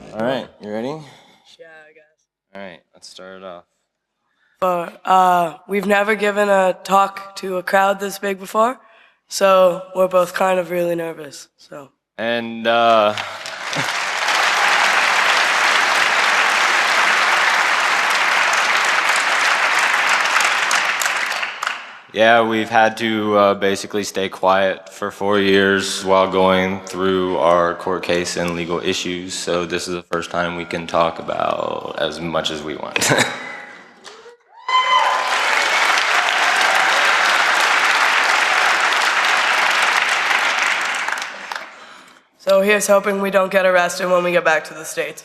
All right, you ready? Yeah, I guess. All right, let's start it off. We've never given a talk to a crowd this big before, so we're both kind of really nervous. So And yeah, we've had to basically stay quiet for 4 years while going through our court case and legal issues. So this is the first time we can talk about as much as we want. so here's hoping we don't get arrested when we get back to the States.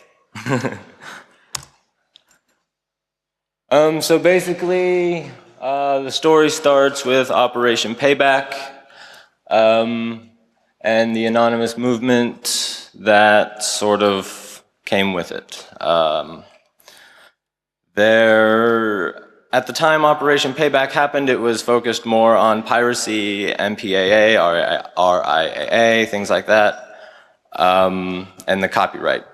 So basically, the story starts with Operation Payback and the anonymous movement that sort of came with it. At the time Operation Payback happened, it was focused more on piracy, MPAA, RIAA, things like that, and the copyright.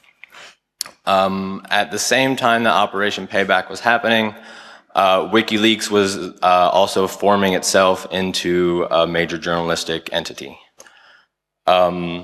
At the same time that Operation Payback was happening, WikiLeaks was also forming itself into a major journalistic entity. What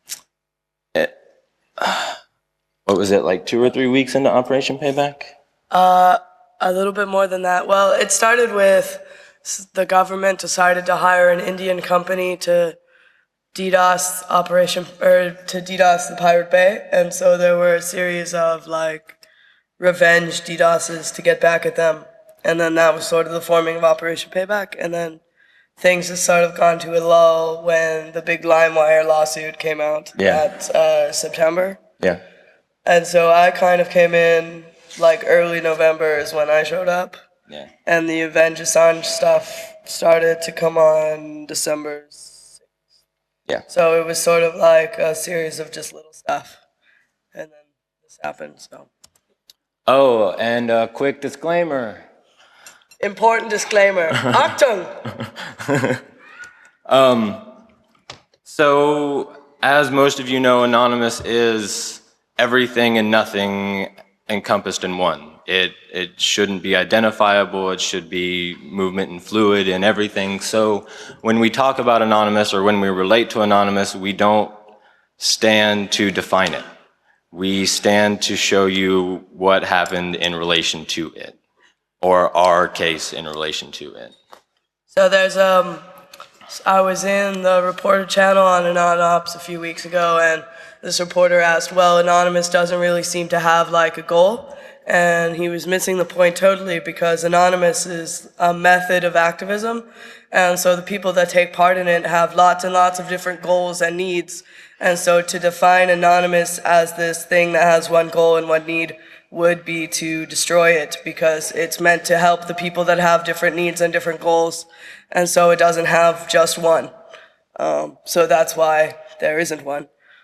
was it, like 2 or 3 weeks into Operation Payback? A little bit more than that. Well, it started with the government decided to hire an Indian company to DDoS the Pirate Bay, and so there were a series of like revenge DDoSes to get back at them, and then that was sort of the forming of Operation Payback, and then things have sort of gone to a lull when the big LimeWire lawsuit came out at September. Yeah. And so I kind of came in like early November is when I showed up. Yeah. And the Avenge Assange stuff started to come on December 6th. Yeah. So it was sort of like a series of just little stuff. And then this happened, so. Oh, and a quick disclaimer. Important disclaimer. Achtung! So, as most of you know, Anonymous is everything and nothing encompassed in one. It shouldn't be identifiable, it should be movement and fluid and everything. So when we talk about Anonymous or when we relate to Anonymous, we don't stand to define it. We stand to show you what happened in relation to it, or our case in relation to it. So there's I was in the reporter channel on AnonOps a few weeks ago, and this reporter asked, well, Anonymous doesn't really seem to have like a goal, and he was missing the point totally, because Anonymous is a method of activism, and so the people that take part in it have lots and lots of different goals and needs, and so to define Anonymous as this thing that has one goal and one need would be to destroy it, because it's meant to help the people that have different needs and different goals, and so it doesn't have just one. So that's why there isn't one.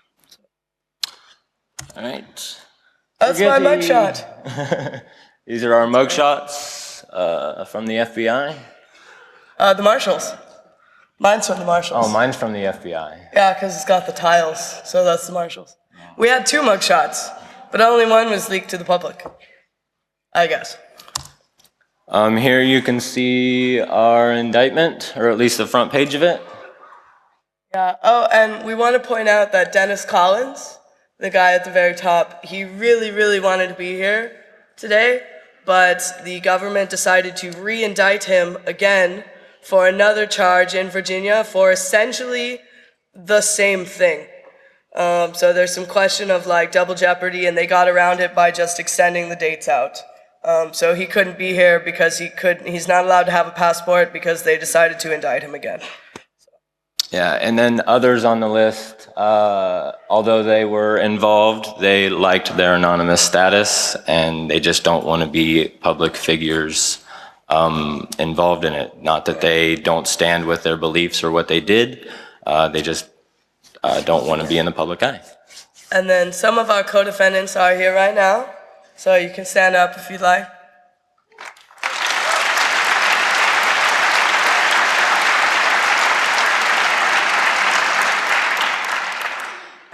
All right. That's my mugshot. These are our mugshots from the FBI. The Marshals. Mine's from the Marshals. Oh, mine's from the FBI. Yeah, because it's got the tiles, so that's the Marshals. We had 2 mugshots, but only one was leaked to the public, I guess. Here you can see our indictment, or at least the front page of it. Yeah. Oh, and we want to point out that Dennis Collins, the guy at the very top, he really, really wanted to be here today, but the government decided to re-indict him again for another charge in Virginia for essentially the same thing. So there's some question of like double jeopardy, and they got around it by just extending the dates out. So he couldn't be here because he's not allowed to have a passport because they decided to indict him again. Yeah, and then others on the list, although they were involved, they liked their anonymous status, and they just don't want to be public figures involved in it. Not that they don't stand with their beliefs or what they did, they just don't want to be in the public eye. And then some of our co-defendants are here right now, so you can stand up if you'd like.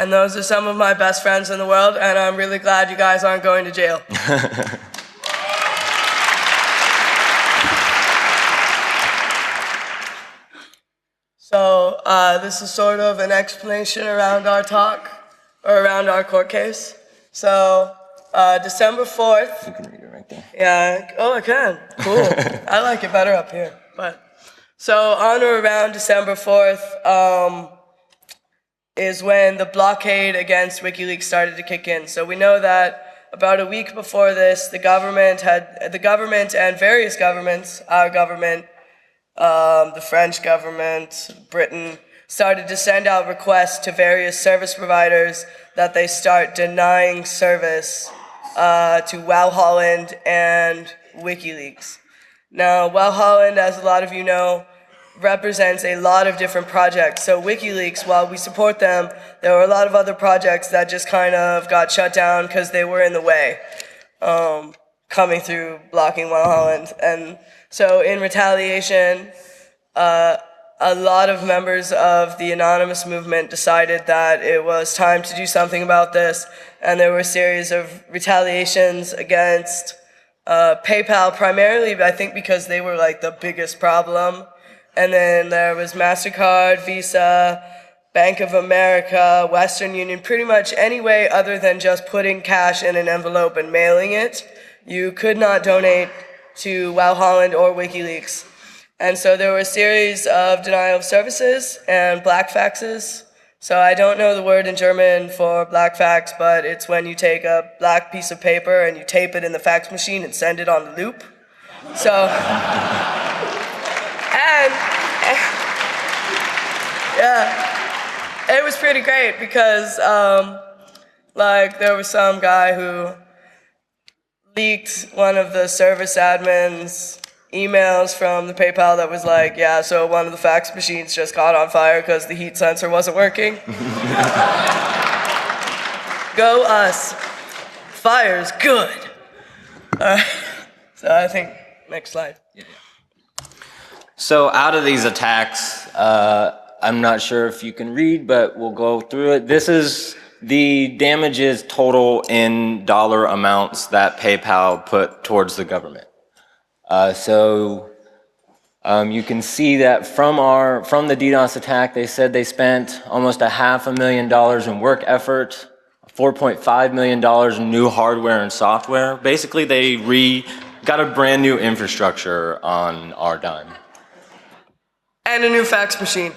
And those are some of my best friends in the world, and I'm really glad you guys aren't going to jail. So this is sort of an explanation around our talk, or around our court case. So December 4th. You can read it right there. Yeah, oh, I can. Cool. I like it better up here. So on or around December 4th is when the blockade against WikiLeaks started to kick in. So we know that about a week before this, the government and various governments, our government, the French government, Britain, started to send out requests to various service providers that they start denying service to Wow Holland and WikiLeaks. Now, Wow Holland, as a lot of you know, represents a lot of different projects. So WikiLeaks, while we support them, there were a lot of other projects that just kind of got shut down because they were in the way, coming through blocking Wow Holland. And so in retaliation, a lot of members of the Anonymous movement decided that it was time to do something about this, and there were a series of retaliations against PayPal, primarily, I think, because they were like the biggest problem. And then there was MasterCard, Visa, Bank of America, Western Union, pretty much any way other than just putting cash in an envelope and mailing it. You could not donate to Wow Holland or WikiLeaks. And so there were a series of denial of services and black faxes. So I don't know the word in German for black fax, but it's when you take a black piece of paper and you tape it in the fax machine and send it on the loop. So, and yeah, it was pretty great because like there was some guy who leaked one of the service admins' emails from the PayPal that was like, yeah, so one of the fax machines just caught on fire because the heat sensor wasn't working. Go us. Fire's good. So I think, next slide. So out of these attacks, I'm not sure if you can read, but we'll go through it. This is the damages total in dollar amounts that PayPal put towards the government. You can see that from the DDoS attack, they said they spent almost $500,000 in work effort, $4.5 million in new hardware and software. Basically, they got a brand new infrastructure on our dime. And a new fax machine.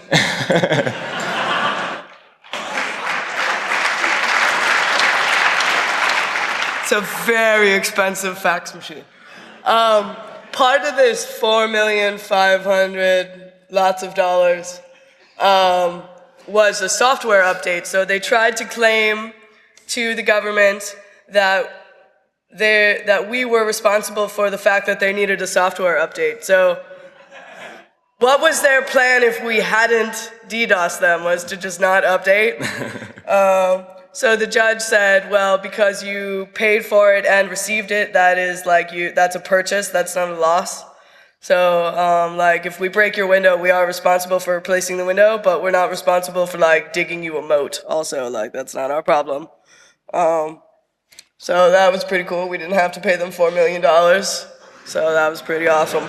It's a very expensive fax machine. Part of this $4,500,000, lots of dollars, was a software update. So they tried to claim to the government that we were responsible for the fact that they needed a software update. So what was their plan if we hadn't DDoSed them? Was to just not update? So the judge said, well, because you paid for it and received it, that's a purchase, that's not a loss. So, if we break your window, we are responsible for replacing the window, but we're not responsible for, digging you a moat. Also, that's not our problem. So that was pretty cool. We didn't have to pay them $4 million. So that was pretty awesome.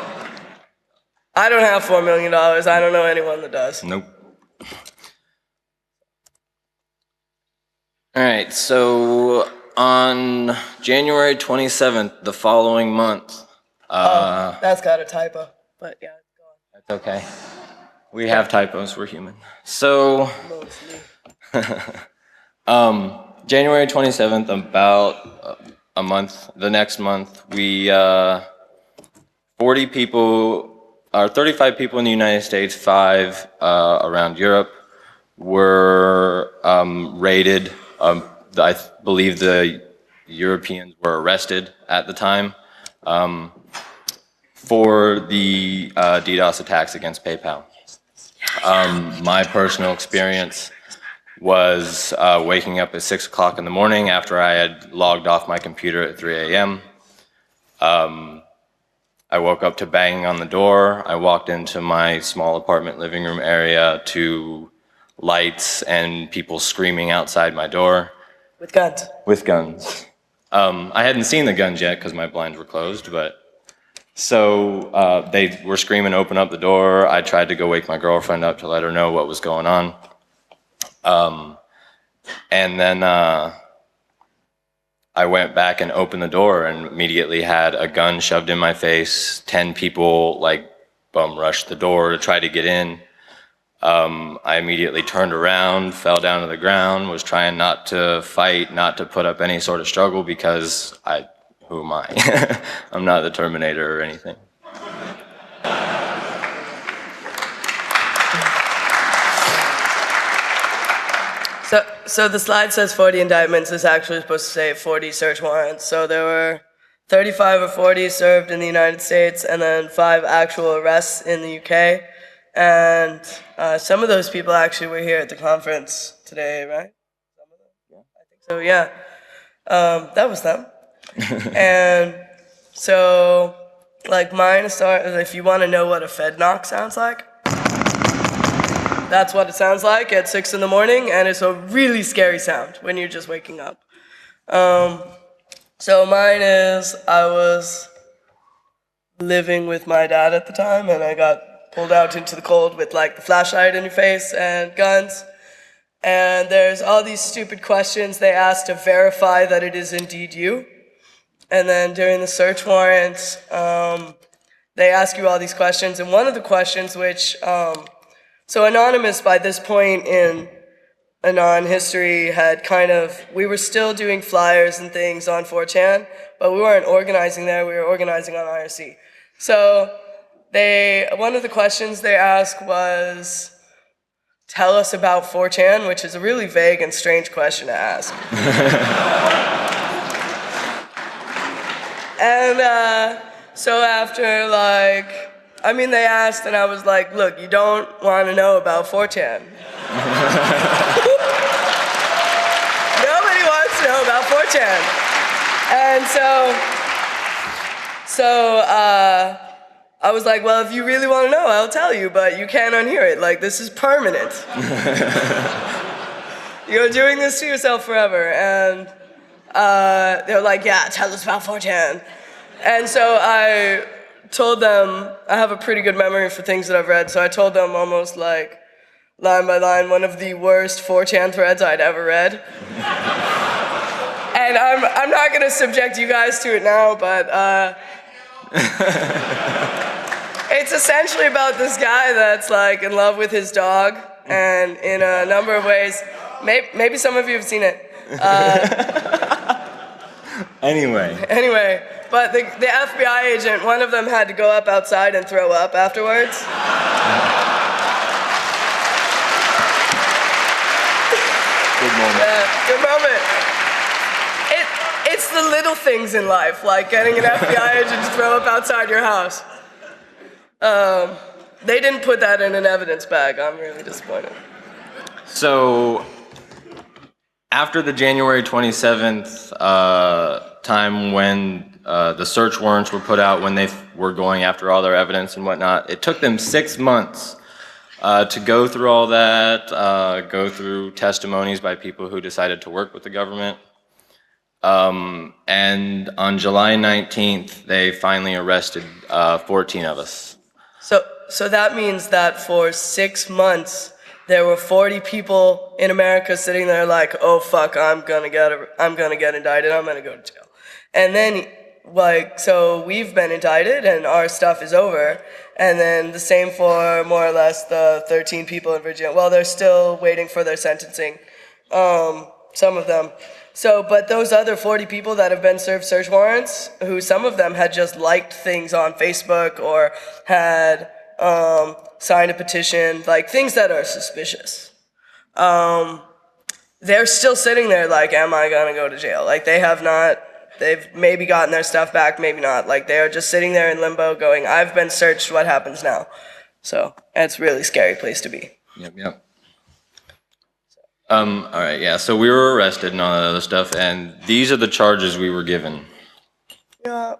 I don't have $4 million. I don't know anyone that does. Nope. All right, so on January 27th, the following month. That's got a typo, but yeah, go on. That's okay. We have typos, we're human. So, January 27th, about a month, the next month, 35 people in the United States, 5 around Europe, were raided. I believe the Europeans were arrested at the time for the DDoS attacks against PayPal. My personal experience was waking up at 6 o'clock in the morning after I had logged off my computer at 3 a.m. I woke up to banging on the door. I walked into my small apartment living room area to lights and people screaming outside my door. With guns. With guns. I hadn't seen the guns yet because my blinds were closed, but so they were screaming, open up the door. I tried to go wake my girlfriend up to let her know what was going on. And then I went back and opened the door and immediately had a gun shoved in my face. 10 people like bum rushed the door to try to get in. I immediately turned around, fell down to the ground, was trying not to fight, not to put up any sort of struggle because who am I? I'm not the Terminator or anything. So the slide says 40 indictments. It's actually supposed to say 40 search warrants. So there were 35 or 40 served in the United States and then 5 actual arrests in the UK. And some of those people actually were here at the conference today, right? Some of them? Yeah. I think so, yeah. That was them. And so, like, mine started, if you want to know what a Fed knock sounds like, that's what it sounds like at 6 in the morning, and it's a really scary sound when you're just waking up. So mine is, I was living with my dad at the time, and I got pulled out into the cold with like the flashlight in your face and guns. And there's all these stupid questions they ask to verify that it is indeed you. And then during the search warrants, they ask you all these questions. And one of the questions which, so Anonymous by this point in Anon history had we were still doing flyers and things on 4chan, but we weren't organizing there, we were organizing on IRC. So one of the questions they asked was, tell us about 4chan, which is a really vague and strange question to ask. And so after they asked and I was like, look, you don't want to know about 4chan. Nobody wants to know about 4chan. And so I was like, well, if you really want to know, I'll tell you, but you can't unhear it. Like, this is permanent. You're doing this to yourself forever. And they were like, yeah, tell us about 4chan. And so I told them, I have a pretty good memory for things that I've read, so I told them almost like line by line one of the worst 4chan threads I'd ever read. And I'm not going to subject you guys to it now, but it's essentially about this guy that's like in love with his dog, and in a number of ways, maybe some of you have seen it. Anyway, but the FBI agent, one of them had to go up outside and throw up afterwards. Good moment. Good moment. It's the little things in life, like getting an FBI agent to throw up outside your house. They didn't put that in an evidence bag. I'm really disappointed. So, after the January 27th time when the search warrants were put out, when they were going after all their evidence and whatnot, it took them 6 months to go through all that, go through testimonies by people who decided to work with the government. And on July 19th, they finally arrested 14 of us. So that means that for 6 months, there were 40 people in America sitting there like, oh fuck, I'm gonna get indicted, I'm gonna go to jail. And then, so we've been indicted and our stuff is over. And then the same for more or less the 13 people in Virginia. Well, they're still waiting for their sentencing, some of them. So, but those other 40 people that have been served search warrants, who some of them had just liked things on Facebook or had signed a petition, like things that are suspicious. They're still sitting there like, am I gonna go to jail? Like they've maybe gotten their stuff back, maybe not. Like they are just sitting there in limbo going, I've been searched, what happens now? So it's a really scary place to be. Yep. All right, yeah, so we were arrested and all that other stuff, and these are the charges we were given. Yeah.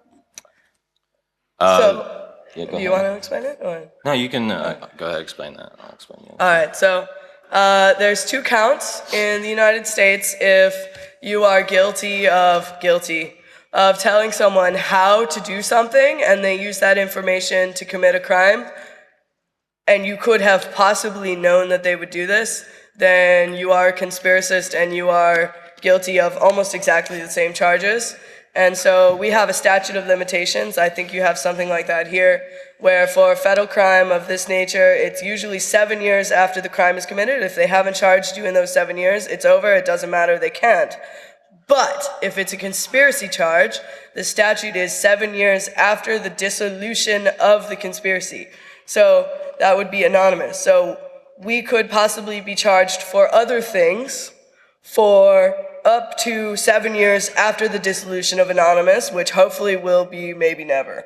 Yeah, do you want to explain it? Or? No, you can go ahead and explain that. I'll explain it. All right, so There's 2 counts in the United States if you are guilty of telling someone how to do something and they use that information to commit a crime, and you could have possibly known that they would do this, then you are a conspiracist and you are guilty of almost exactly the same charges. And so we have a statute of limitations. I think you have something like that here, where for a federal crime of this nature, it's usually 7 years after the crime is committed. If they haven't charged you in those 7 years, it's over. It doesn't matter. They can't. But if it's a conspiracy charge, the statute is 7 years after the dissolution of the conspiracy. So that would be anonymous. So we could possibly be charged for other things for up to 7 years after the dissolution of Anonymous, which hopefully will be maybe never.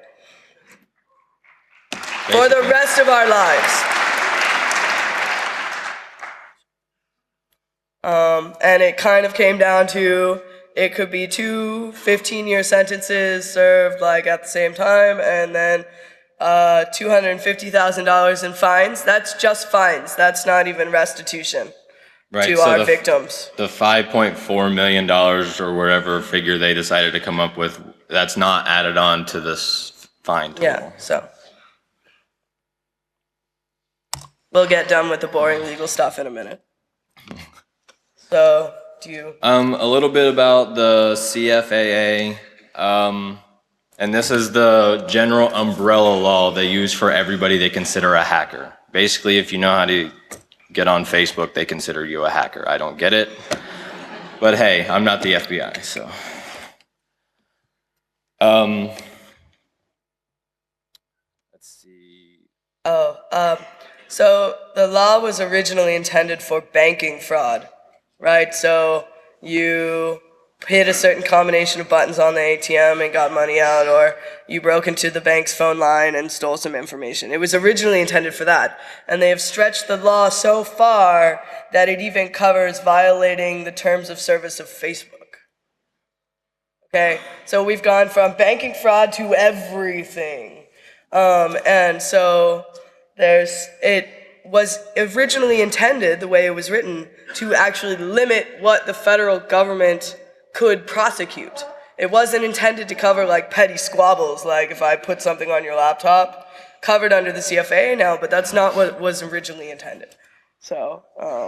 For the rest of our lives. And it kind of came down to, it could be 2 15-year sentences served like at the same time, and then $250,000 in fines. That's just fines. That's not even restitution to our victims. The $5.4 million or whatever figure they decided to come up with, that's not added on to this fine total. Yeah, so. We'll get done with the boring legal stuff in a minute. So, do you? A little bit about the CFAA. And this is the general umbrella law they use for everybody they consider a hacker. Basically, if you know how to get on Facebook, they consider you a hacker. I don't get it. But hey, I'm not the FBI, so. Let's see. So the law was originally intended for banking fraud, right? So you hit a certain combination of buttons on the ATM and got money out, or you broke into the bank's phone line and stole some information. It was originally intended for that. And they have stretched the law so far that it even covers violating the terms of service of Facebook. Okay, so we've gone from banking fraud to everything. And so it was originally intended, the way it was written, to actually limit what the federal government could prosecute. It wasn't intended to cover like petty squabbles, like if I put something on your laptop, covered under the CFAA now, but that's not what was originally intended. So,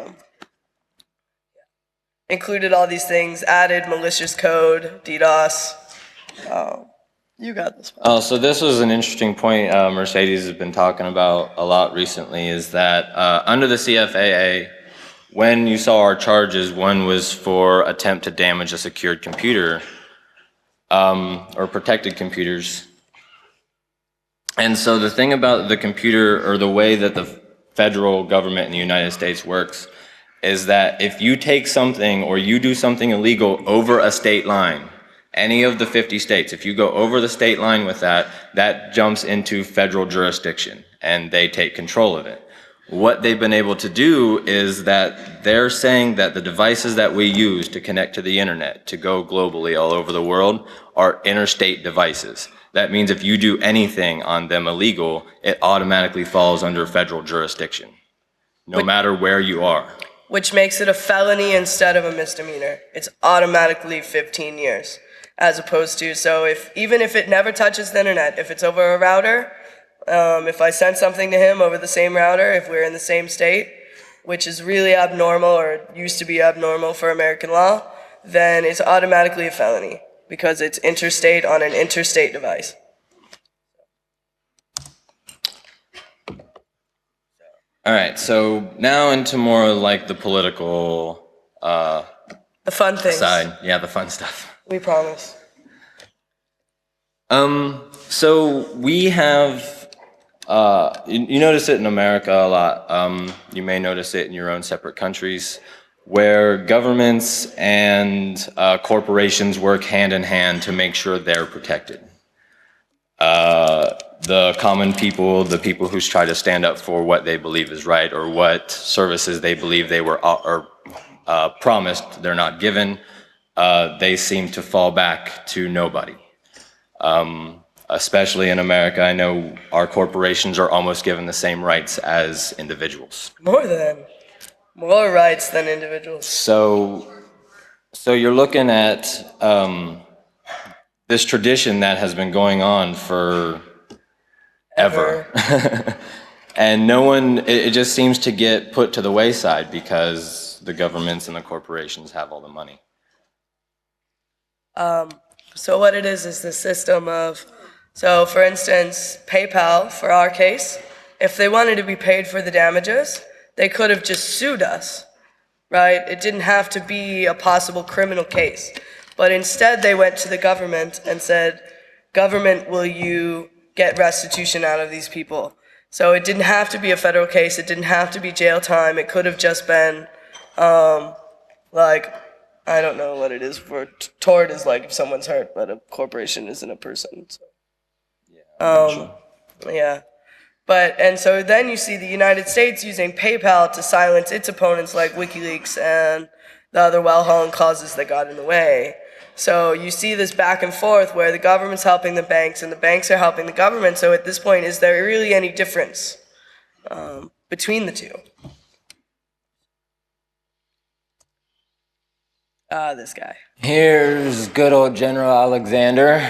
included all these things, added malicious code, DDoS. You got this one. Oh, so this was an interesting point Mercedes has been talking about a lot recently, is that under the CFAA, when you saw our charges, one was for attempt to damage a secured computer or protected computers. And so the thing about the computer, or the way that the federal government in the United States works, is that if you take something or you do something illegal over a state line, any of the 50 states, if you go over the state line with that, that jumps into federal jurisdiction and they take control of it. What they've been able to do is that they're saying that the devices that we use to connect to the internet, to go globally all over the world, are interstate devices. That means if you do anything on them illegal, it automatically falls under federal jurisdiction, no matter where you are. Which makes it a felony instead of a misdemeanor. It's automatically 15 years, as opposed to, so even if it never touches the internet, if it's over a router, if I send something to him over the same router, if we're in the same state, which is really abnormal or used to be abnormal for American law, then it's automatically a felony because it's interstate on an interstate device. All right, so now into more like the political the fun things. Side. Yeah, the fun stuff. We promise. So we have, you notice it in America a lot. You may notice it in your own separate countries, where governments and corporations work hand in hand to make sure they're protected. The common people, the people who try to stand up for what they believe is right or what services they believe they were promised they're not given, they seem to fall back to nobody. Especially in America, I know our corporations are almost given the same rights as individuals. More than. More rights than individuals. So you're looking at this tradition that has been going on for ever. And no one, it just seems to get put to the wayside because the governments and the corporations have all the money. So what it is the system of, so for instance, PayPal, for our case, if they wanted to be paid for the damages, they could have just sued us, right? It didn't have to be a possible criminal case. But instead they went to the government and said, government, will you get restitution out of these people? So it didn't have to be a federal case, it didn't have to be jail time, it could have just been, like, I don't know what it is for, tort is like if someone's hurt, but a corporation isn't a person, so. Yeah. But, and so then you see the United States using PayPal to silence its opponents like WikiLeaks and the other well-known causes that got in the way. So you see this back and forth where the government's helping the banks and the banks are helping the government. So at this point, is there really any difference between the two? This guy. Here's good old General Alexander,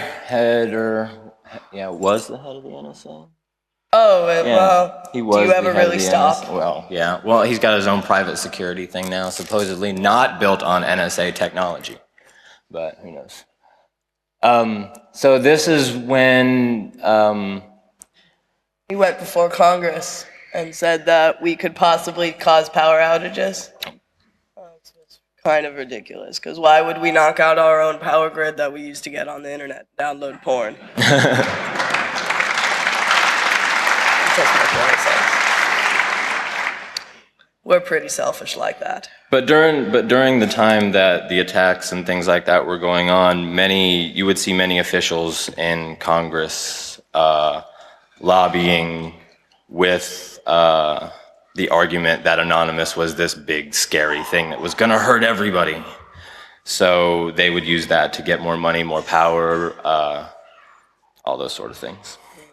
was the head of the NSA. Oh, well, he was. Do you ever really stop? Well, yeah. Well, he's got his own private security thing now, supposedly not built on NSA technology, but who knows? So this is when he went before Congress and said that we could possibly cause power outages. It's kind of ridiculous, because why would we knock out our own power grid that we used to get on the internet, download porn? We're pretty selfish like that. But during the time that the attacks and things like that were going on, you would see many officials in Congress lobbying with the argument that Anonymous was this big, scary thing that was going to hurt everybody. So they would use that to get more money, more power, all those sort of things.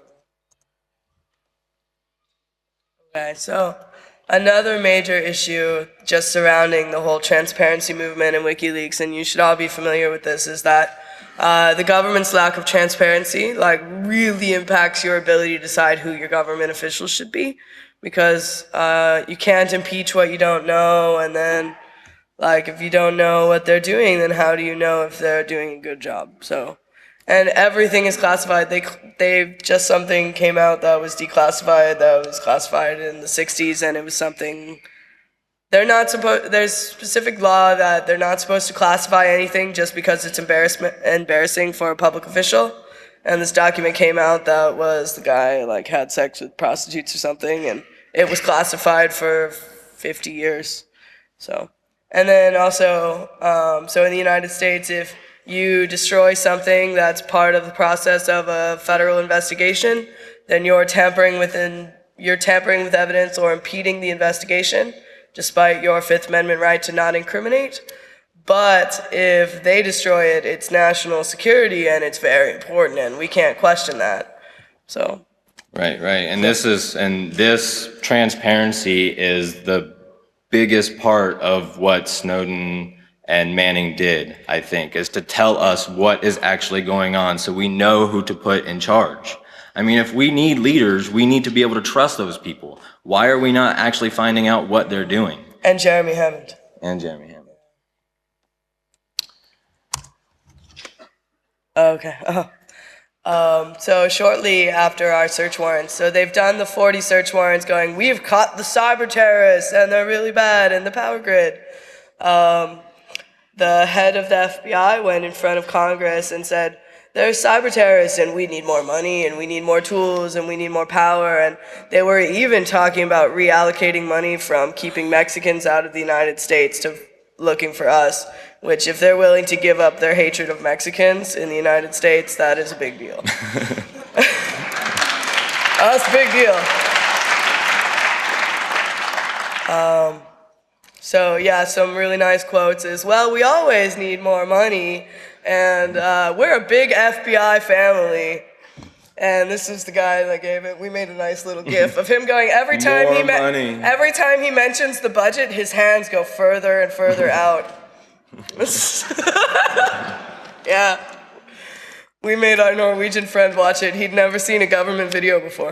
Okay, so another major issue just surrounding the whole transparency movement and WikiLeaks, and you should all be familiar with this, is that the government's lack of transparency really impacts your ability to decide who your government officials should be, because you can't impeach what you don't know, and then if you don't know what they're doing, then how do you know if they're doing a good job? So, and everything is classified. They just something came out that was declassified, that was classified in the 60s, and it was something there's specific law that they're not supposed to classify anything just because it's embarrassing for a public official. And this document came out that was the guy had sex with prostitutes or something, and it was classified for 50 years. So, and then also, so in the United States, if you destroy something that's part of the process of a federal investigation, then you're tampering with evidence or impeding the investigation, despite your Fifth Amendment right to not incriminate. But if they destroy it, it's national security and it's very important, and we can't question that. So. Right. And this transparency is the biggest part of what Snowden and Manning did, I think, is to tell us what is actually going on so we know who to put in charge. I mean, if we need leaders, we need to be able to trust those people. Why are we not actually finding out what they're doing? And Jeremy Hammond. Okay. So shortly after our search warrants, so they've done the 40 search warrants going, we've caught the cyber terrorists and they're really bad in the power grid. The head of the FBI went in front of Congress and said, there's cyber terrorists and we need more money and we need more tools and we need more power. And they were even talking about reallocating money from keeping Mexicans out of the United States to looking for us, which if they're willing to give up their hatred of Mexicans in the United States, that is a big deal. That's a big deal. So yeah, some really nice quotes is, well, we always need more money, and we're a big FBI family. And this is the guy that gave it. We made a nice little gif of him going every time More money. every time he mentions the budget, his hands go further and further out. Yeah. We made our Norwegian friend watch it. He'd never seen a government video before.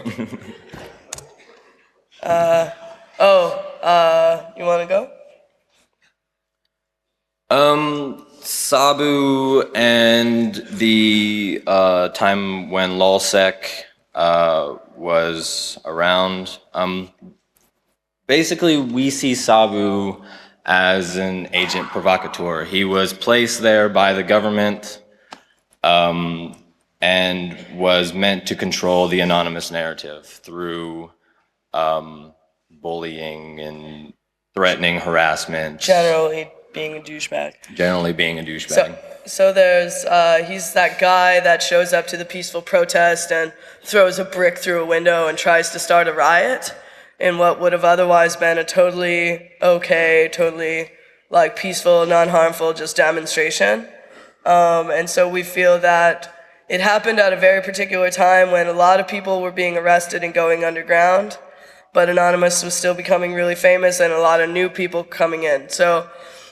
You want to go? Sabu and the time when LulzSec was around. Basically, we see Sabu as an agent provocateur. He was placed there by the government and was meant to control the anonymous narrative through bullying and threatening harassment. Generally being a douchebag. So there's, he's that guy that shows up to the peaceful protest and throws a brick through a window and tries to start a riot in what would have otherwise been a totally okay, totally like peaceful, non-harmful, just demonstration. And so we feel that it happened at a very particular time when a lot of people were being arrested and going underground, but Anonymous was still becoming really famous and a lot of new people coming in. So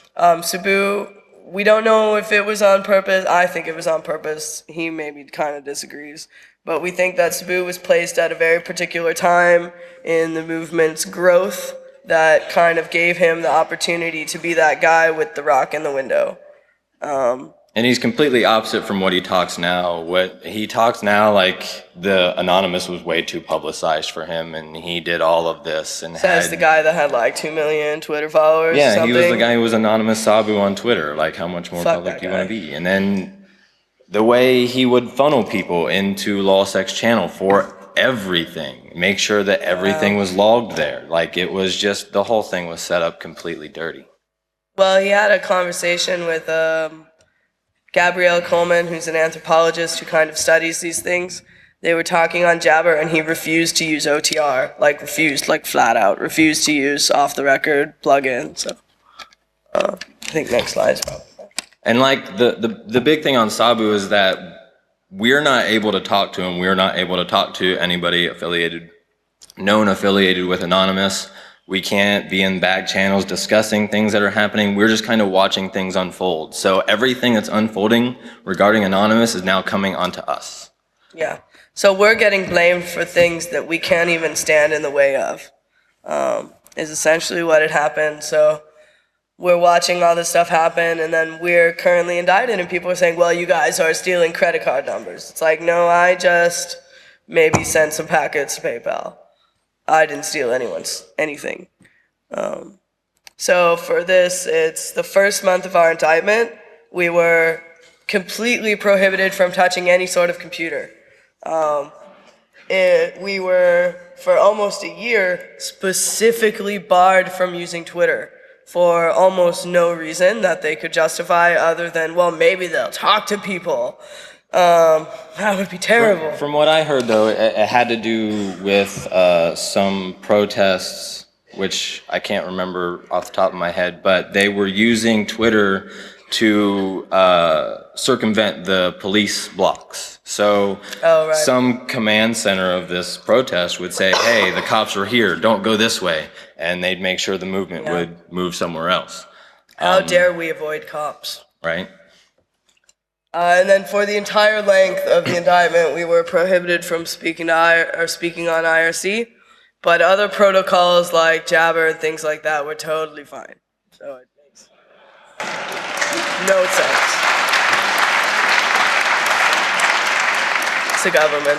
Sabu, we don't know if it was on purpose. I think it was on purpose. He maybe kind of disagrees. But we think that Sabu was placed at a very particular time in the movement's growth that kind of gave him the opportunity to be that guy with the rock in the window. And he's completely opposite from what he talks now. What he talks now, like the Anonymous was way too publicized for him, and he did all of this and Says the guy that had like 2 million Twitter followers. Yeah, or something. he was the guy who was Anonymous Sabu on Twitter. Like, how much more Fuck public that do you guy. want to be? And then the way he would funnel people into LulzSec's channel for everything, make sure that everything was logged there. Like, it was just, the whole thing was set up completely dirty. Well, he had a conversation with Gabrielle Coleman, who's an anthropologist who kind of studies these things. They were talking on Jabber, and he refused to use OTR, like flat out, refused to use off the record plugin. So, I think next slide. And like the big thing on Sabu is that we're not able to talk to him. We're not able to talk to anybody known affiliated with Anonymous. We can't be in back channels discussing things that are happening. We're just kind of watching things unfold. So everything that's unfolding regarding Anonymous is now coming onto us. Yeah. So we're getting blamed for things that we can't even stand in the way of, is essentially what had happened. So we're watching all this stuff happen, and then we're currently indicted, and people are saying, well, you guys are stealing credit card numbers. It's like, no, I just maybe sent some packets to PayPal. I didn't steal anything. So for this, it's the first month of our indictment. We were completely prohibited from touching any sort of computer. We were, for almost a year, specifically barred from using Twitter for almost no reason that they could justify other than, well, maybe they'll talk to people. That would be terrible. From what I heard, though, it had to do with some protests, which I can't remember off the top of my head, but they were using Twitter to circumvent the police blocks. So some command center of this protest would say, hey, the cops are here, don't go this way. And they'd make sure the movement would move somewhere else. How dare we avoid cops? Right? And then for the entire length of the indictment, we were prohibited from speaking on IRC, but other protocols like Jabber and things like that were totally fine. So it makes no sense. It's the government.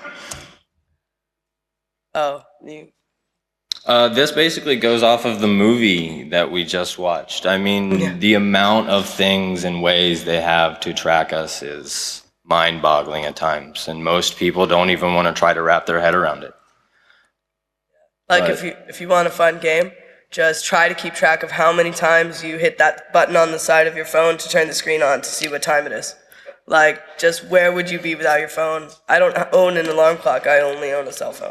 Oh, you. This basically goes off of the movie that we just watched. I mean, the amount of things and ways they have to track us is mind-boggling at times, and most people don't even want to try to wrap their head around it. Like if you want a fun game, just try to keep track of how many times you hit that button on the side of your phone to turn the screen on to see what time it is. Like, just where would you be without your phone? I don't own an alarm clock, I only own a cell phone.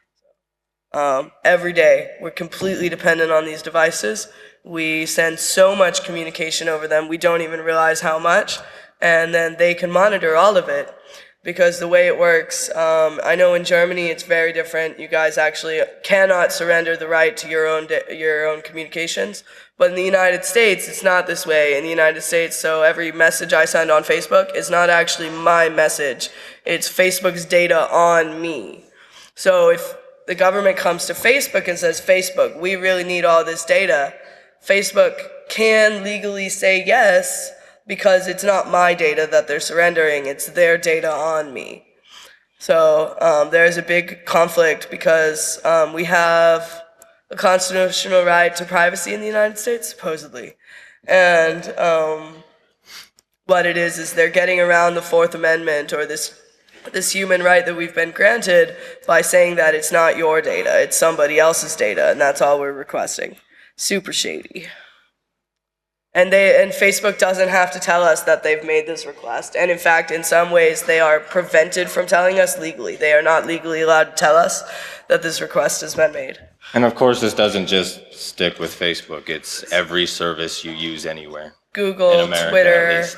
Every day, we're completely dependent on these devices. We send so much communication over them, we don't even realize how much, and then they can monitor all of it. because the way it works, I know in Germany it's very different. You guys actually cannot surrender the right to your own communications. But in the United States, it's not this way. In the United States, so every message I send on Facebook is not actually my message. It's Facebook's data on me. So if the government comes to Facebook and says, Facebook, we really need all this data, Facebook can legally say yes, because it's not my data that they're surrendering, it's their data on me. So there's a big conflict because we have a constitutional right to privacy in the United States, supposedly. And what it is they're getting around the Fourth Amendment, or this human right that we've been granted, by saying that it's not your data, it's somebody else's data, and that's all we're requesting. Super shady. And Facebook doesn't have to tell us that they've made this request. And in fact, in some ways, they are prevented from telling us legally. They are not legally allowed to tell us that this request has been made. And of course, this doesn't just stick with Facebook. It's every service you use anywhere. Google, in America, Twitter,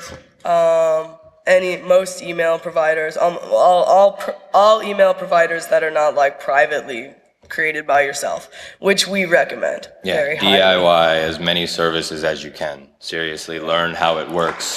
most email providers, all email providers that are not like privately created by yourself, which we recommend. Yeah, very highly. DIY as many services as you can. Seriously, learn how it works.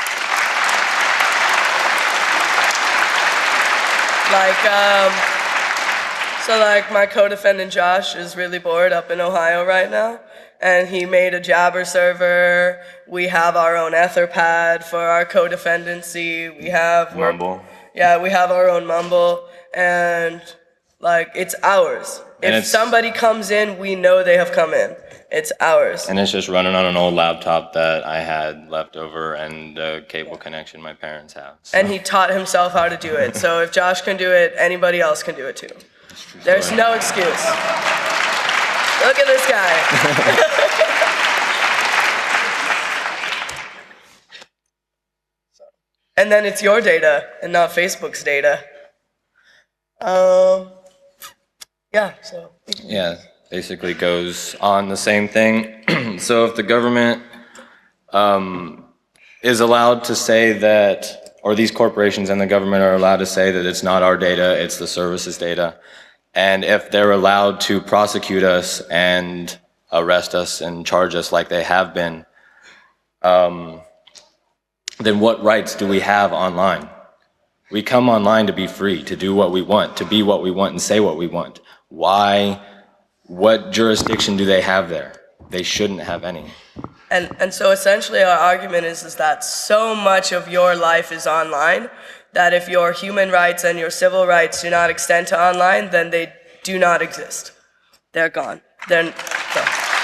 Like my co-defendant Josh is really bored up in Ohio right now, and he made a Jabber server. We have our own Etherpad for our co-defendancy. We have Mumble. Yeah, we have our own Mumble, and like it's ours. If somebody comes in, we know they have come in. It's ours. And it's just running on an old laptop that I had left over and a cable connection my parents have. So. And he taught himself how to do it. So if Josh can do it, anybody else can do it too. There's no excuse. Look at this guy. And then it's your data and not Facebook's data. Yeah, basically goes on the same thing. So if the government is allowed to say that, or these corporations and the government are allowed to say that it's not our data, it's the services data, and if they're allowed to prosecute us and arrest us and charge us like they have been, then what rights do we have online? We come online to be free, to do what we want, to be what we want and say what we want. Why? What jurisdiction do they have there? They shouldn't have any. And so essentially our argument is that so much of your life is online that if your human rights and your civil rights do not extend to online, then they do not exist. They're gone. They're gone.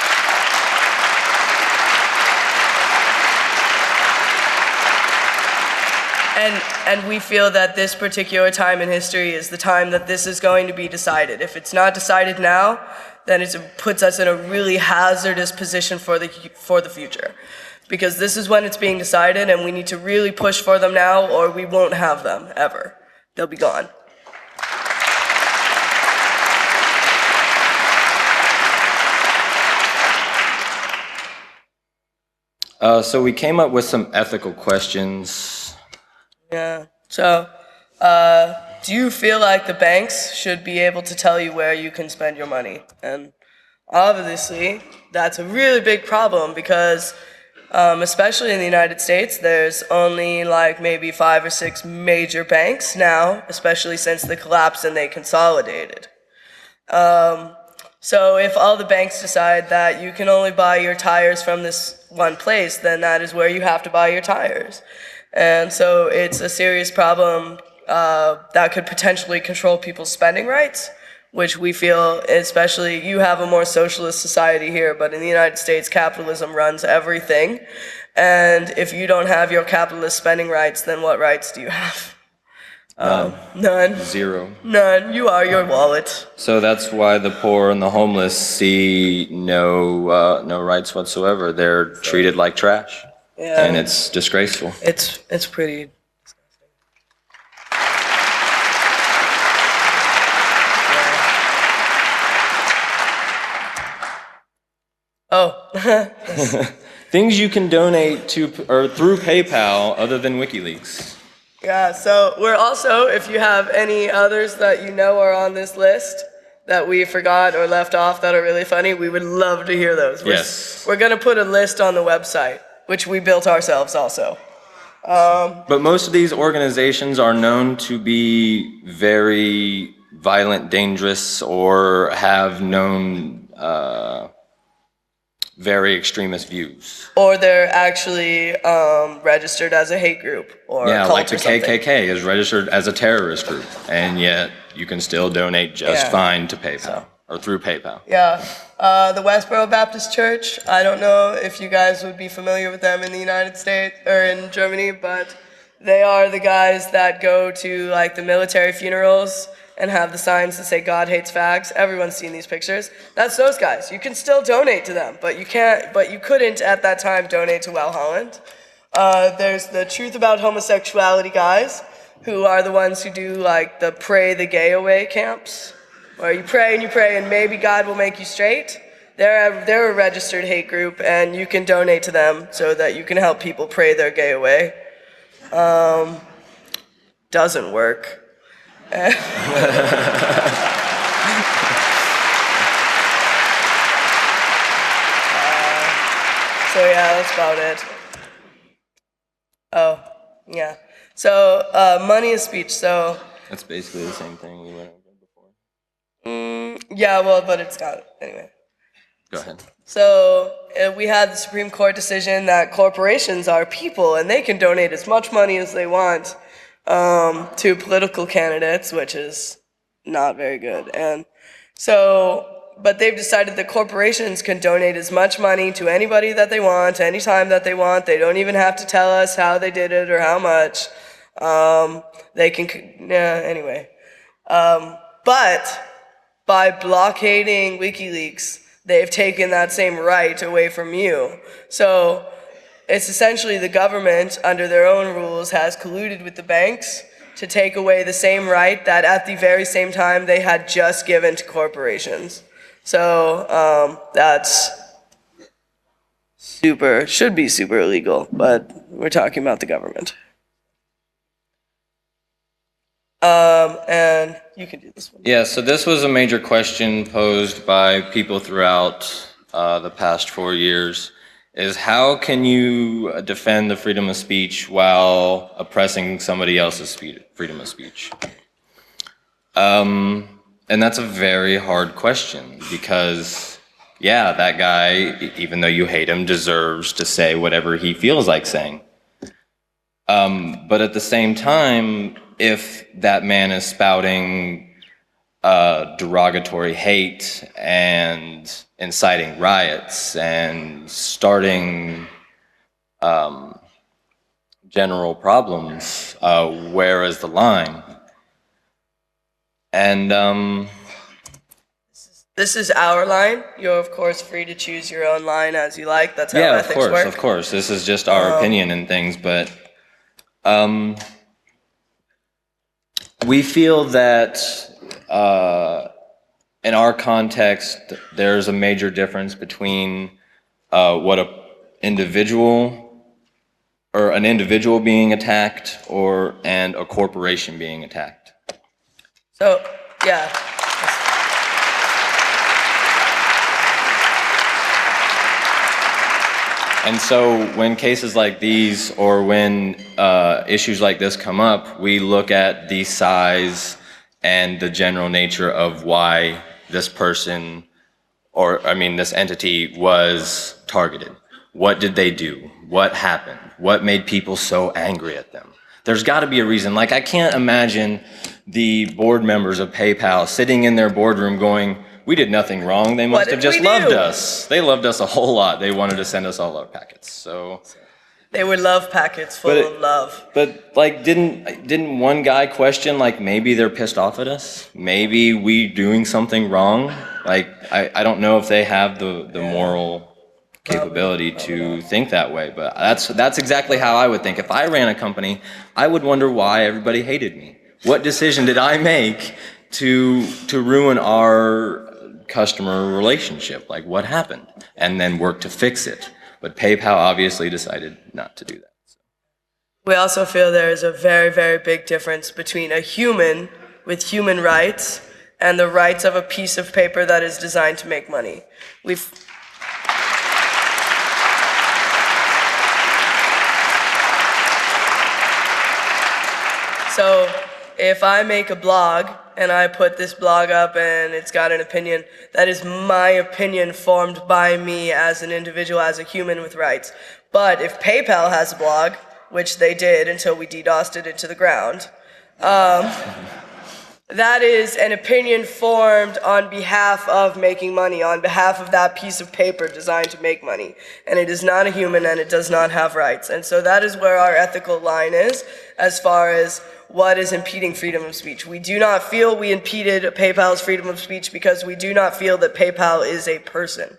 And we feel that this particular time in history is the time that this is going to be decided. If it's not decided now, then it puts us in a really hazardous position for the future. Because this is when it's being decided, and we need to really push for them now, or we won't have them, ever. They'll be gone. So we came up with some ethical questions. Yeah. So, do you feel like the banks should be able to tell you where you can spend your money? And obviously, that's a really big problem because, especially in the United States, there's only like maybe 5 or 6 major banks now, especially since the collapse and they consolidated. So if all the banks decide that you can only buy your tires from this one place, then that is where you have to buy your tires. And so it's a serious problem that could potentially control people's spending rights, which we feel, especially, you have a more socialist society here, but in the United States, capitalism runs everything. And if you don't have your capitalist spending rights, then what rights do you have? None. Zero. None. You are your wallet. So that's why the poor and the homeless see no rights whatsoever. They're treated like trash. Yeah. And it's disgraceful. It's pretty disgusting. Oh. Things you can donate to or through PayPal other than WikiLeaks. Yeah, so we're also, if you have any others that you know are on this list that we forgot or left off that are really funny, we would love to hear those. Yes. We're going to put a list on the website, which we built ourselves also. But most of these organizations are known to be very violent, dangerous, or have known very extremist views. Or they're actually registered as a hate group or Yeah, a cult like the or something. KKK is registered as a terrorist group, and yet you can still donate just Yeah. fine to PayPal or through PayPal. Yeah, the Westboro Baptist Church, I don't know if you guys would be familiar with them in the United States or in Germany, but they are the guys that go to like the military funerals and have the signs that say God hates fags. Everyone's seen these pictures. That's those guys. You can still donate to them, but you couldn't at that time donate to Well Holland. There's the Truth About Homosexuality guys, who are the ones who do like the Pray the Gay Away camps, where you pray and maybe God will make you straight. They're a registered hate group, and you can donate to them so that you can help people pray their gay away. Doesn't work. So yeah, that's about it. Oh, yeah. So money is speech. So That's basically the same thing we went over before. yeah, well, but it's not anyway. Go ahead. So we had the Supreme Court decision that corporations are people and they can donate as much money as they want to political candidates, which is not very good. And so, but they've decided that corporations can donate as much money to anybody that they want, anytime that they want. They don't even have to tell us how they did it or how much. They can, yeah, anyway. But by blockading WikiLeaks, they've taken that same right away from you. So it's essentially the government, under their own rules, has colluded with the banks to take away the same right that at the very same time they had just given to corporations. So that's should be super illegal, but we're talking about the government. And you can do this one. Yeah, so this was a major question posed by people throughout the past 4 years, is how can you defend the freedom of speech while oppressing somebody else's freedom of speech? And that's a very hard question because, yeah, that guy, even though you hate him, deserves to say whatever he feels like saying. But at the same time, if that man is spouting derogatory hate and inciting riots and starting general problems, where is the line? And this is our line. You're of course free to choose your own line as you like. That's how yeah, ethics work. of course. This is just our opinion and things, but we feel that in our context, there's a major difference between what an individual being attacked and a corporation being attacked. So, yeah. And so when cases like these or when issues like this come up, we look at the size and the general nature of why this person, this entity was targeted. What did they do? What happened? What made people so angry at them? There's got to be a reason. Like, I can't imagine the board members of PayPal sitting in their boardroom going, we did nothing wrong. They must have just loved us. They loved us a whole lot. They wanted to send us all our packets. So they were love packets full of love. But like, didn't one guy question, like, maybe they're pissed off at us? Maybe we doing something wrong? Like, I don't know if they have the moral capability to think that way, but that's exactly how I would think. If I ran a company, I would wonder why everybody hated me. What decision did I make to ruin our customer relationship? Like, what happened? And then work to fix it. But PayPal obviously decided not to do that. So. We also feel there is a very, very big difference between a human with human rights and the rights of a piece of paper that is designed to make money. So if I make a blog and I put this blog up and it's got an opinion, that is my opinion formed by me as an individual, as a human with rights. But if PayPal has a blog, which they did until we DDoSed it into the ground, that is an opinion formed on behalf of making money, on behalf of that piece of paper designed to make money. And it is not a human and it does not have rights. And so that is where our ethical line is as far as what is impeding freedom of speech. We do not feel we impeded PayPal's freedom of speech because we do not feel that PayPal is a person.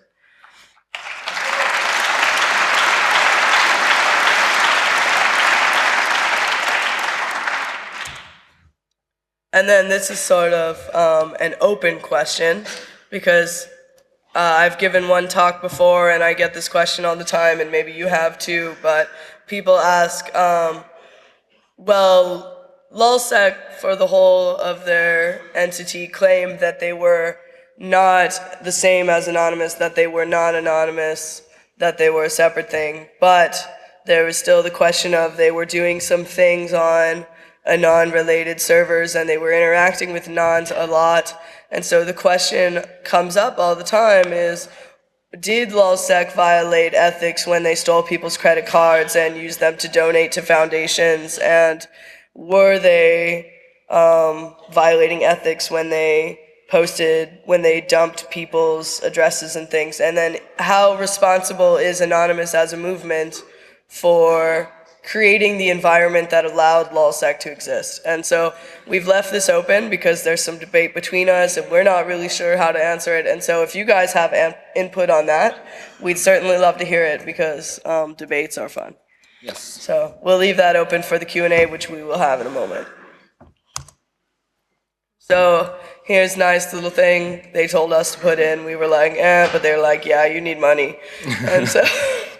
And then this is sort of an open question because I've given one talk before and I get this question all the time, and maybe you have too, but people ask, well, LulzSec, for the whole of their entity, claimed that they were not the same as Anonymous, that they were not anonymous, that they were a separate thing, but there was still the question of they were doing some things on Anon-related servers and they were interacting with Anons a lot. And so the question comes up all the time is, did LulzSec violate ethics when they stole people's credit cards and used them to donate to foundations? And were they violating ethics when they dumped people's addresses and things? And then how responsible is Anonymous as a movement for creating the environment that allowed LulzSec to exist? And so we've left this open because there's some debate between us and we're not really sure how to answer it. And so if you guys have input on that, we'd certainly love to hear it because debates are fun. Yes. So we'll leave that open for the Q&A, which we will have in a moment. So here's a nice little thing they told us to put in. We were like, but they're like, yeah, you need money. And so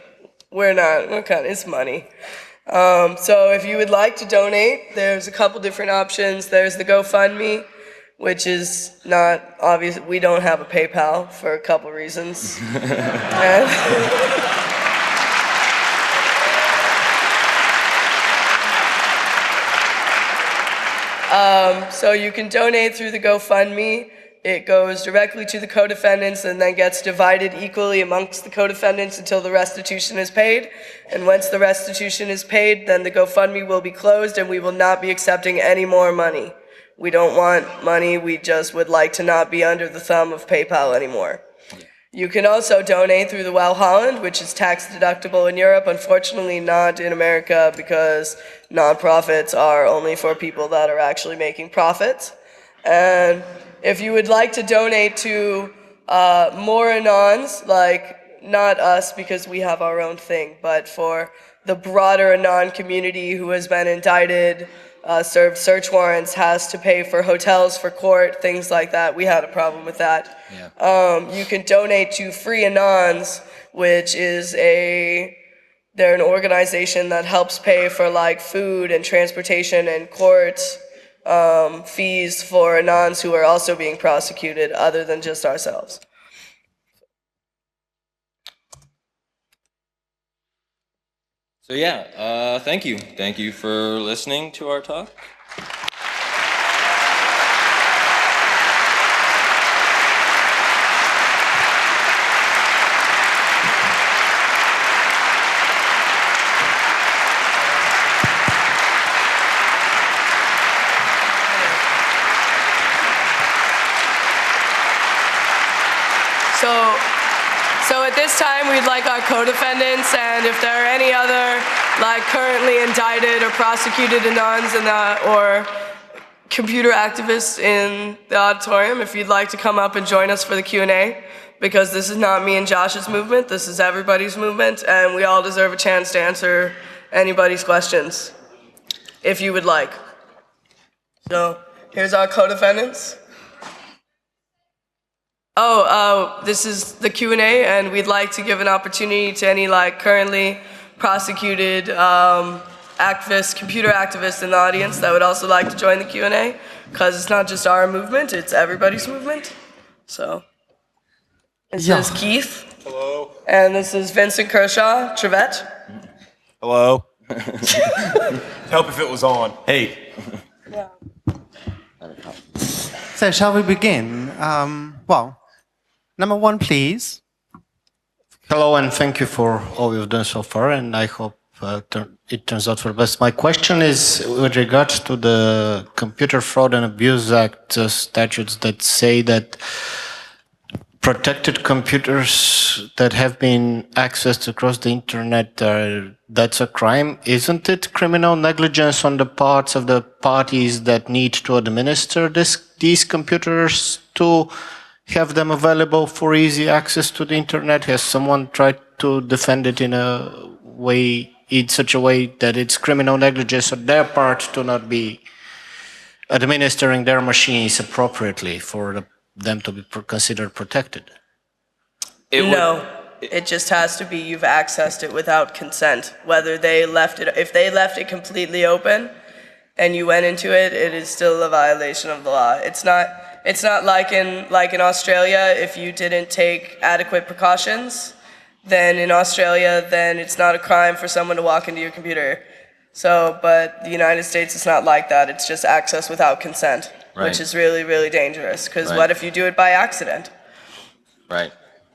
it's money. So if you would like to donate, there's a couple different options. There's the GoFundMe, which is not obvious. We don't have a PayPal for a couple reasons. So you can donate through the GoFundMe. It goes directly to the co-defendants and then gets divided equally amongst the co-defendants until the restitution is paid. And once the restitution is paid, then the GoFundMe will be closed and we will not be accepting any more money. We don't want money, we just would like to not be under the thumb of PayPal anymore. You can also donate through the Well Holland, which is tax deductible in Europe, unfortunately not in America because nonprofits are only for people that are actually making profits. And if you would like to donate to more Anons, like not us because we have our own thing, but for the broader Anon community who has been indicted, served search warrants, has to pay for hotels for court, things like that. We had a problem with that. Yeah. You can donate to Free Anons, which is they're an organization that helps pay for like food and transportation and court fees for Anons who are also being prosecuted other than just ourselves. So yeah, thank you. Thank you for listening to our talk. So at this time, we'd like our co-defendants, and if there are any other like currently indicted or prosecuted Anons or computer activists in the auditorium, if you'd like to come up and join us for the Q&A, because this is not me and Josh's movement, this is everybody's movement, and we all deserve a chance to answer anybody's questions, if you would like. So here's our co-defendants. This is the Q&A, and we'd like to give an opportunity to any like currently prosecuted activists, computer activists in the audience that would also like to join the Q&A, because it's not just our movement, it's everybody's movement. So, this is Keith. Hello. And this is Vincent Kershaw, Trevette. Hello. Help if it was on. Hey. Yeah. So shall we begin? Well, number one, please. Hello, and thank you for all you've done so far, and I hope it turns out for the best. My question is with regards to the Computer Fraud and Abuse Act statutes that say that protected computers that have been accessed across the internet, that's a crime. Isn't it criminal negligence on the parts of the parties that need to administer these computers to have them available for easy access to the internet? Has someone tried to defend it in such a way that it's criminal negligence on their part to not be administering their machines appropriately for them to be considered protected? It just has to be you've accessed it without consent. Whether they left it, if they left it completely open and you went into it, it is still a violation of the law. It's not like in Australia, if you didn't take adequate precautions, then in Australia, then it's not a crime for someone to walk into your computer. So, but the United States is not like that. It's just access without consent, Right. which is really, really dangerous. Because Right. what if you do it by accident? Right.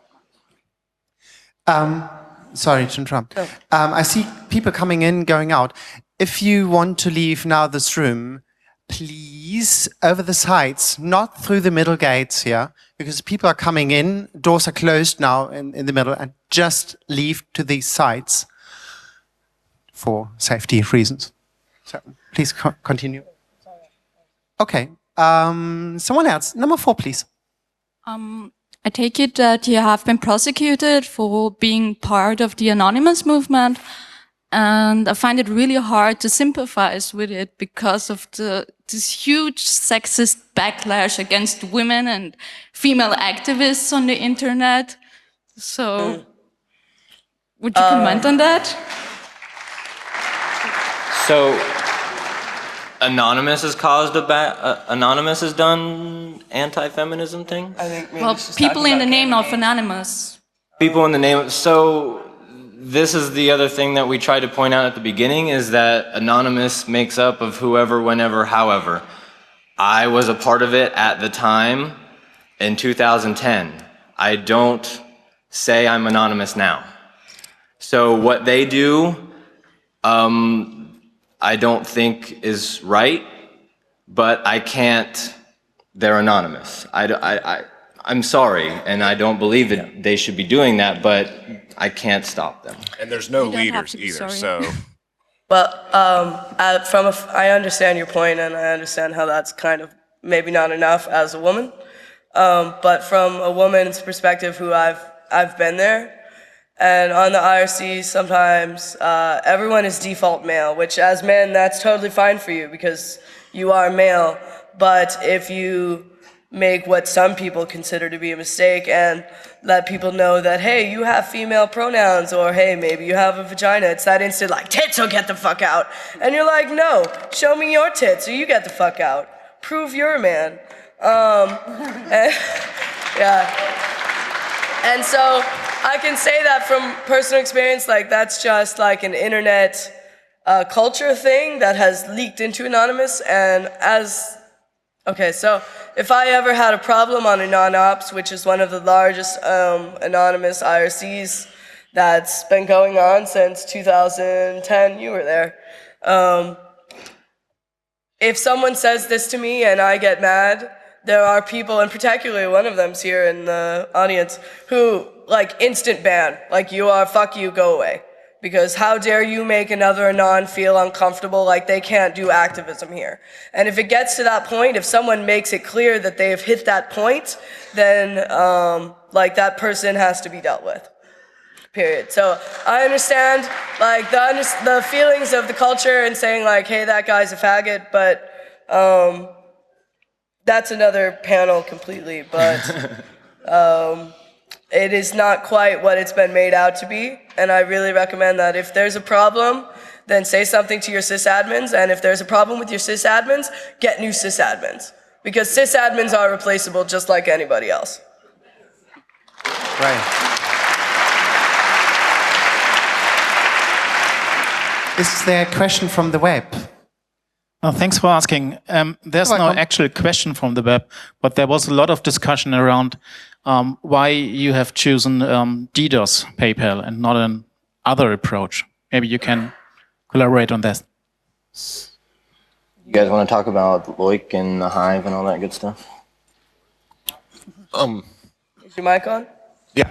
Sorry to interrupt. I see people coming in, going out. If you want to leave now this room, please, over the sides, not through the middle gates here, because people are coming in, doors are closed now in the middle, and just leave to these sides for safety reasons. So please continue. Okay. Someone else. Number 4, please. I take it that you have been prosecuted for being part of the anonymous movement, and I find it really hard to sympathize with it because of this huge sexist backlash against women and female activists on the internet. So, would you comment on that? So, Anonymous has done anti-feminism thing? I think maybe Well, she's people talking in the about name of campaign. Anonymous. People in the name of, so this is the other thing that we tried to point out at the beginning, is that Anonymous makes up of whoever, whenever, however. I was a part of it at the time in 2010. I don't say I'm anonymous now. So what they do, I don't think is right, but I can't, they're anonymous. I'm sorry, and I don't believe that they should be doing that, but I can't stop them. And there's no You don't have leaders to be either, sorry. so Well, I understand your point, and I understand how that's kind of maybe not enough as a woman. But from a woman's perspective, who I've been there, and on the IRC, sometimes everyone is default male, which as men, that's totally fine for you because you are male. But if you make what some people consider to be a mistake and let people know that, hey, you have female pronouns, or hey, maybe you have a vagina, it's that instant like, tits, so get the fuck out. And you're like, no, show me your tits, or you get the fuck out. Prove you're a man. Yeah. And so I can say that from personal experience, like that's just like an internet culture thing that has leaked into Anonymous. And okay, so if I ever had a problem on AnonOps, which is one of the largest anonymous IRCs that's been going on since 2010, you were there. If someone says this to me and I get mad, there are people, and particularly one of them's here in the audience, who like instant ban, like you are, fuck you, go away. Because how dare you make another Anon feel uncomfortable, like they can't do activism here. And if it gets to that point, if someone makes it clear that they have hit that point, then like that person has to be dealt with, period. So I understand like the feelings of the culture and saying like, hey, that guy's a faggot, but that's another panel completely, but it is not quite what it's been made out to be. And I really recommend that if there's a problem, then say something to your sysadmins, and if there's a problem with your sysadmins, get new sysadmins. Because sysadmins are replaceable just like anybody else. Right. Is there a question from the web? Oh, thanks for asking. There's no welcome. actual question from the web, but there was a lot of discussion around why you have chosen DDoS PayPal and not an other approach. Maybe you can elaborate on that. You guys want to talk about Loic and the Hive and all that good stuff? Is your mic on? Yeah.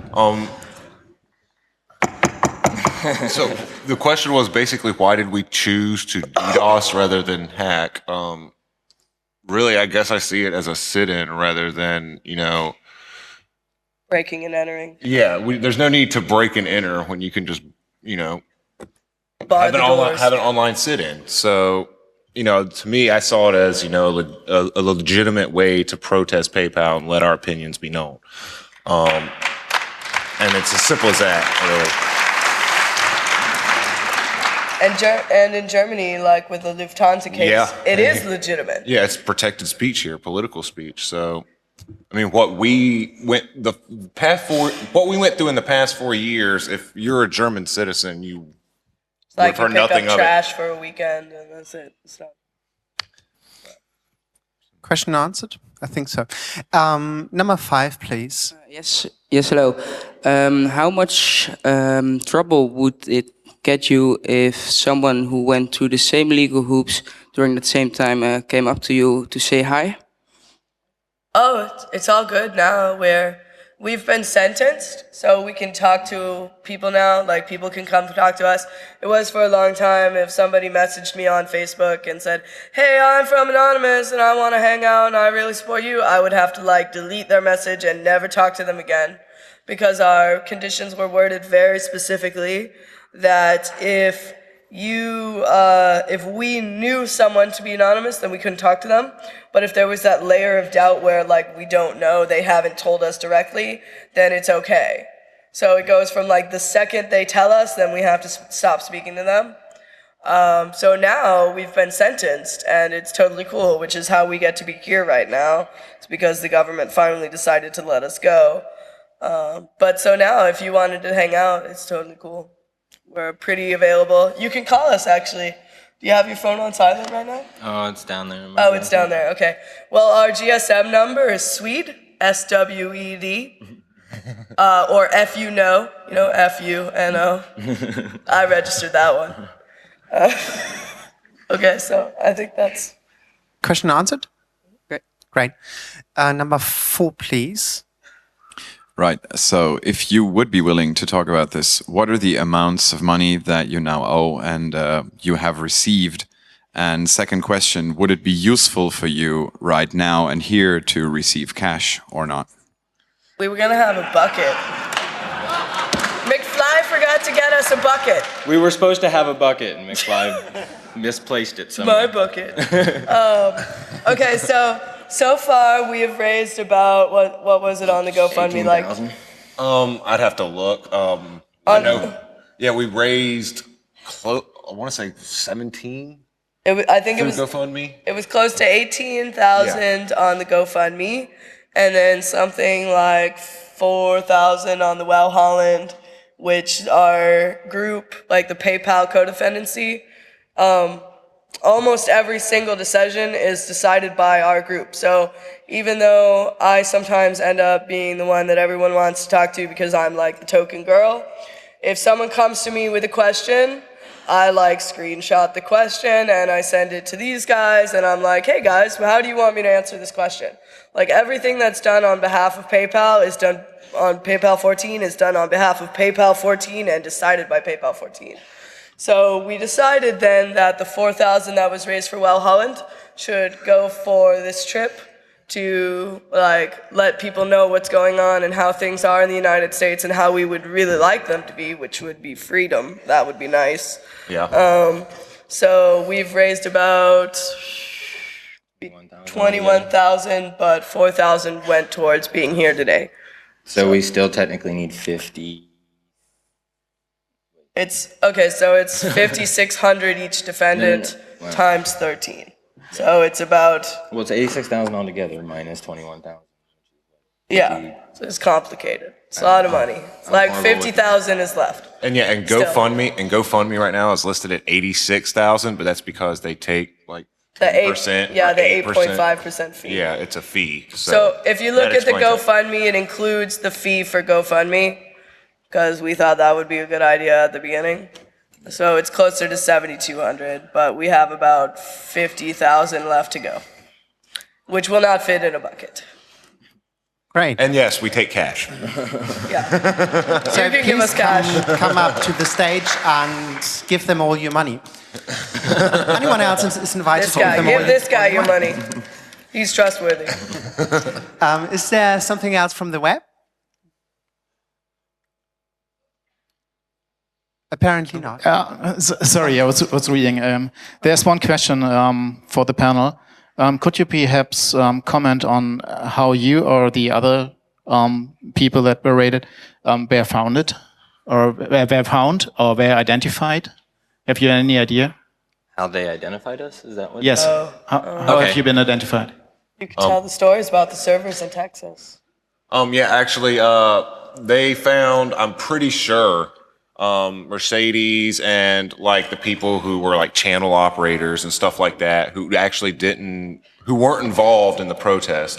So the question was basically, why did we choose to DDoS rather than hack? Really, I guess I see it as a sit-in rather than, Breaking and entering. yeah, there's no need to break and enter when you can just, Bar have the an, doors. have an online sit-in. So, to me, I saw it as, a legitimate way to protest PayPal and let our opinions be known. And it's as simple as that, really. And in Germany, like with the Lufthansa case, Yeah. it is legitimate. Yeah, it's protected speech here, political speech. So, I mean, what we went through in the past 4 years, if you're a German citizen, you It's like We've heard you pick nothing up of it. trash for a weekend and that's it. It's not. Question answered? I think so. Number 5, please. Yes, hello. How much trouble would it get you if someone who went through the same legal hoops during that same time came up to you to say hi? Oh, it's all good now. We've been sentenced, so we can talk to people now. Like, people can come talk to us. It was for a long time if somebody messaged me on Facebook and said, hey, I'm from Anonymous and I want to hang out and I really support you, I would have to, delete their message and never talk to them again. Because our conditions were worded very specifically that if we knew someone to be anonymous, then we couldn't talk to them. But if there was that layer of doubt where, we don't know, they haven't told us directly, then it's okay. So it goes from, the second they tell us, then we have to stop speaking to them. So now we've been sentenced, and it's totally cool, which is how we get to be here right now. It's because the government finally decided to let us go. But so now, if you wanted to hang out, it's totally cool. We're pretty available. You can call us, actually. Do you have your phone on silent right now? Oh, it's down there. Oh, it's down there. Okay. Well, our GSM number is SWED, S-W-E-D, or F-U-Know, F-U-N-O. I registered that one. Okay, so I think that's... Question answered? Great. Great. Number 4, please. Right. So if you would be willing to talk about this, what are the amounts of money that you now owe and you have received? And second question, would it be useful for you right now and here to receive cash or not? We were going to have a bucket. McFly forgot to get us a bucket. We were supposed to have a bucket, and McFly misplaced it somewhere. My bucket. Okay, so far we have raised about, what was it on the GoFundMe? 18,000. I'd have to look. I know. Yeah, we raised, I want to say 17 I think through it was GoFundMe. It was close to 18,000 on the GoFundMe, and then something like 4,000 on the Well Holland, which our group, the PayPal codependency. Almost every single decision is decided by our group. So even though I sometimes end up being the one that everyone wants to talk to because I'm the token girl, if someone comes to me with a question, I screenshot the question and I send it to these guys and I'm like, hey guys, how do you want me to answer this question? Everything that's done on behalf of PayPal is done on PayPal 14 is done on behalf of PayPal 14 and decided by PayPal 14. So we decided then that the 4,000 that was raised for Well Holland should go for this trip to let people know what's going on and how things are in the United States and how we would really like them to be, which would be freedom. That would be nice. Yeah. So we've raised about 21,000, but 4,000 went towards being here today. So we still technically need 50. It's okay. So it's 5,600 each defendant Wow. times 13. So it's about Well, it's 86,000 altogether minus 21,000. yeah. So it's complicated. It's a lot of money. It's like horrible with 50,000 is left. And yeah, and Still. GoFundMe right now is listed at 86,000, but that's because they take like The 10%. the 8%. 8.5% fee. Yeah, it's a fee. So if you look that at the explains it. GoFundMe, it includes the fee for GoFundMe because we thought that would be a good idea at the beginning. So it's closer to 7,200, but we have about 50,000 left to go, which will not fit in a bucket. Great. And yes, we take cash. Yeah. So you can give us please cash. come up to the stage and give them all your money. Anyone else is invited This to give guy, them all give this guy your money. He's trustworthy. Is there something else from the web? Apparently not. Sorry, I was reading. There's one question for the panel. Could you perhaps comment on how you or the other people that were rated were founded, or were found, or were identified? Have you any idea? How they identified us? Is that what? Yes. How Okay. have you been identified? You can tell the stories about the servers in Texas. Yeah, actually, they found, I'm pretty sure, Mercedes and like the people who were like channel operators and stuff like that who actually who weren't involved in the protest.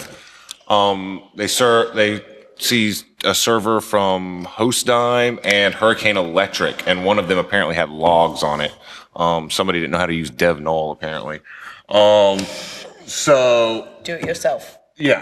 They seized a server from HostDime and Hurricane Electric, and one of them apparently had logs on it. Somebody didn't know how to use DevNull apparently. So Do it yourself. yeah.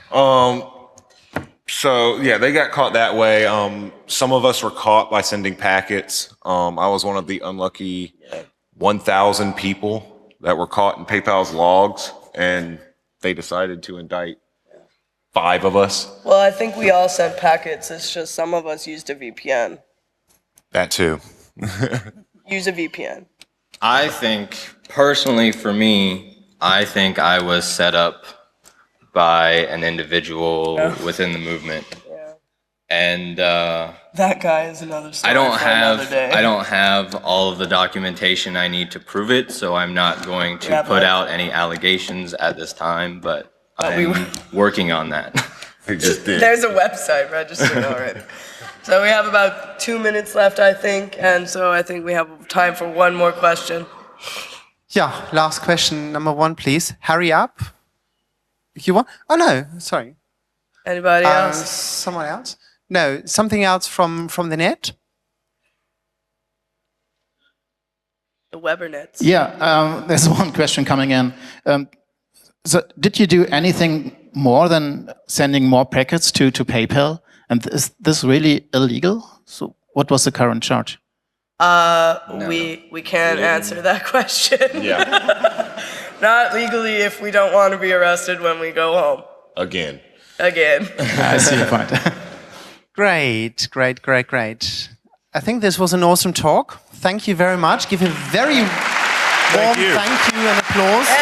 So yeah, they got caught that way. Some of us were caught by sending packets. I was one of the unlucky 1,000 people that were caught in PayPal's logs, and they decided to indict 5 of us. Well, I think we all sent packets. It's just some of us used a VPN. That too. Use a VPN. I think, personally for me, I think I was set up by an individual within the movement. Yeah. And That guy is another story I don't for another have day. I don't have all of the documentation I need to prove it, so I'm not going to Yeah, put but- out any allegations at this time, but we I'm working on that. They just did. There's a website registered already. So we have about 2 minutes left, I think, and so I think we have time for one more question. Yeah, last question, number 1, please. Hurry up. If you want. Oh no, sorry. Anybody else? Someone else? No, something else from the net? The Webernets. Yeah, there's one question coming in. So did you do anything more than sending more packets to PayPal? And is this really illegal? So what was the current charge? We can't answer that question. Yeah. Not legally if we don't want to be arrested when we go home. Again. Again. I see your point. Great. I think this was an awesome talk. Thank you very much. Give a very warm thank you and applause.